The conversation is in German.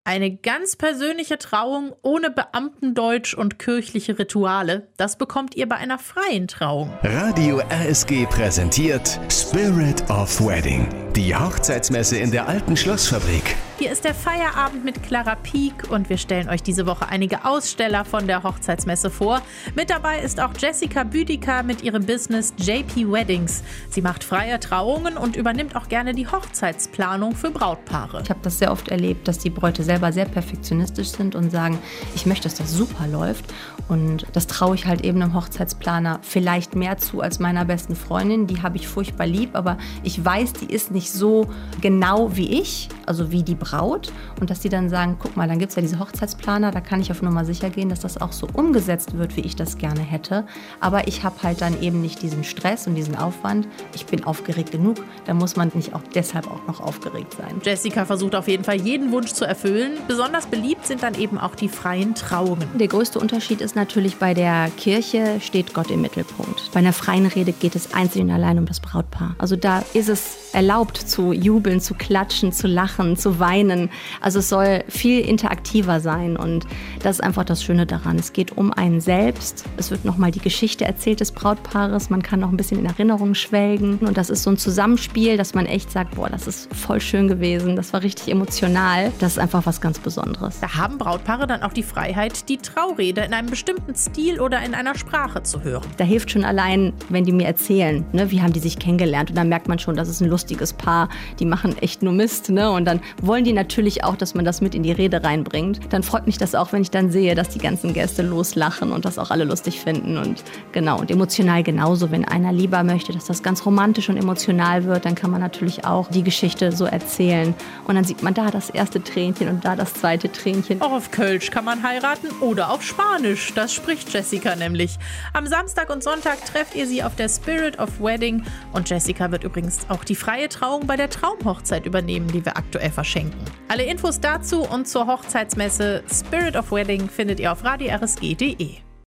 Eine ganz persönliche Trauung ohne Beamtendeutsch und kirchliche Rituale, das bekommt ihr bei einer freien Trauung. Radio RSG präsentiert Spirit of Wedding, die Hochzeitsmesse in der alten Schlossfabrik. Hier ist der Feierabend mit Clara Pieck und wir stellen euch diese Woche einige Aussteller von der Hochzeitsmesse vor. Mit dabei ist auch Jessica Büdiker mit ihrem Business JP Weddings. Sie macht freie Trauungen und übernimmt auch gerne die Hochzeitsplanung für Brautpaare. Ich habe das sehr oft erlebt, dass die Bräute selber sehr perfektionistisch sind und sagen, ich möchte, dass das super läuft. Und das traue ich halt eben einem Hochzeitsplaner vielleicht mehr zu als meiner besten Freundin. Die habe ich furchtbar lieb, aber ich weiß, die ist nicht so genau wie ich, also wie die Braut. Und dass die dann sagen, guck mal, dann gibt es ja diese Hochzeitsplaner, da kann ich auf Nummer sicher gehen, dass das auch so umgesetzt wird, wie ich das gerne hätte. Aber ich habe halt dann eben nicht diesen Stress und diesen Aufwand. Ich bin aufgeregt genug, da muss man nicht auch deshalb auch noch aufgeregt sein. Jessica versucht auf jeden Fall jeden Wunsch zu erfüllen. Besonders beliebt sind dann eben auch die freien Trauungen. Der größte Unterschied ist natürlich, bei der Kirche steht Gott im Mittelpunkt. Bei einer freien Rede geht es einzig und allein um das Brautpaar. Also da ist es erlaubt zu jubeln, zu klatschen, zu lachen, zu weinen. Also es soll viel interaktiver sein und das ist einfach das Schöne daran. Es geht um einen selbst. Es wird nochmal die Geschichte erzählt des Brautpaares. Man kann noch ein bisschen in Erinnerung schwelgen und das ist so ein Zusammenspiel, dass man echt sagt, boah, das ist voll schön gewesen, das war richtig emotional. Das ist einfach was ganz Besonderes. Da haben Brautpaare dann auch die Freiheit, die Traurede in einem bestimmten Stil oder in einer Sprache zu hören. Da hilft schon allein, wenn die mir erzählen, ne, wie haben die sich kennengelernt. Und dann merkt man schon, das ist ein lustiges Paar, die machen echt nur Mist. Ne? Und dann wollen die natürlich auch, dass man das mit in die Rede reinbringt. Dann freut mich das auch, wenn ich dann sehe, dass die ganzen Gäste loslachen und das auch alle lustig finden. Und genau, und emotional genauso. Wenn einer lieber möchte, dass das ganz romantisch und emotional wird, dann kann man natürlich auch die Geschichte so erzählen. Und dann sieht man da das erste Tränchen und da das zweite Tränchen. Auch auf Kölsch kann man heiraten oder auf Spanisch. Das spricht Jessica nämlich. Am Samstag und Sonntag trefft ihr sie auf der Spirit of Wedding. Und Jessica wird übrigens auch die freie Trauung bei der Traumhochzeit übernehmen, die wir aktuell verschenken. Alle Infos dazu und zur Hochzeitsmesse Spirit of Wedding findet ihr auf radiorsg.de.